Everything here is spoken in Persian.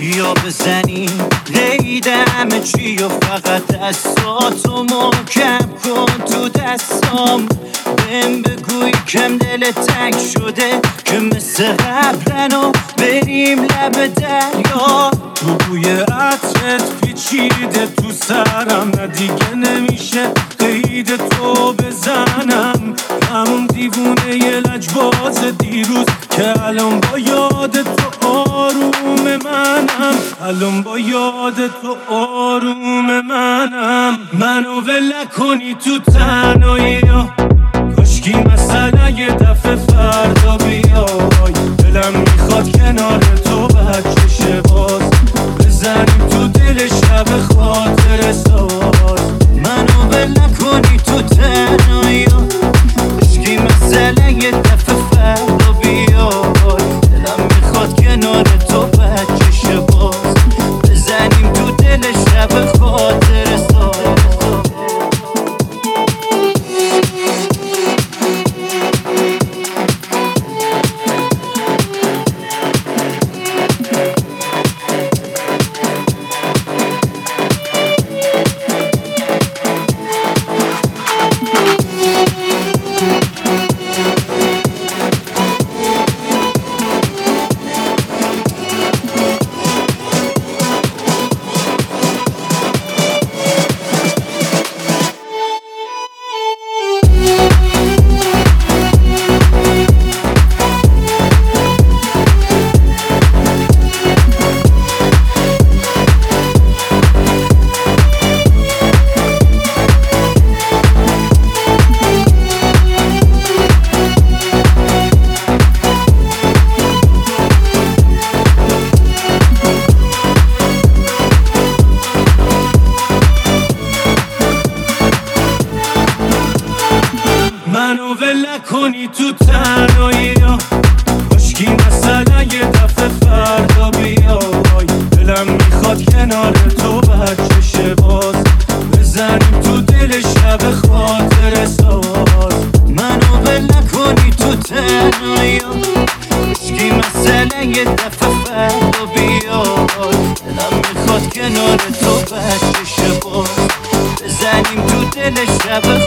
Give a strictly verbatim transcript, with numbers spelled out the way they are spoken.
یا بزنی قید همه چی و فقط دستاتو محکم کن تو دستام. بهم بگوی کم دل تنگ شده که مثل قبلن و بریم لب دریا. بوی عطرت پیچیده تو سرم، نه دیگه نمیشه قید تو بزنم. همون دیوونه ی لجباز دیروز که الان با یاد تو آروم منم. الان با یاد تو آروم منم. منو ول نکنی تو تنهایی، کاشکی مثلا یه دفعه فردا بیای. دلم میخواد کنار تو بچه شه باز، بزنیم تو دل شب خاطر ساز. منو ول نکنی تو تنهایی، کاشکی مثلا یه دفعه فردا بیای. دلم میخواد کنار تو بچه شه باز، بزنیم تو دل شب خاطر ساز. منو ول نکنی تو تنهایی، کاشکی مثلا یه دفعه فردا بیای. دلم میخواد کنار تو بچه شه باز، بزنیم تو دل شب خاطر ساز. منو ول نکنی تو تنهایی، کاشکی مثلا یه دفعه فردا بیای. دلم میخواد کنار تو بچه شه باز، بزنیم تو دل شب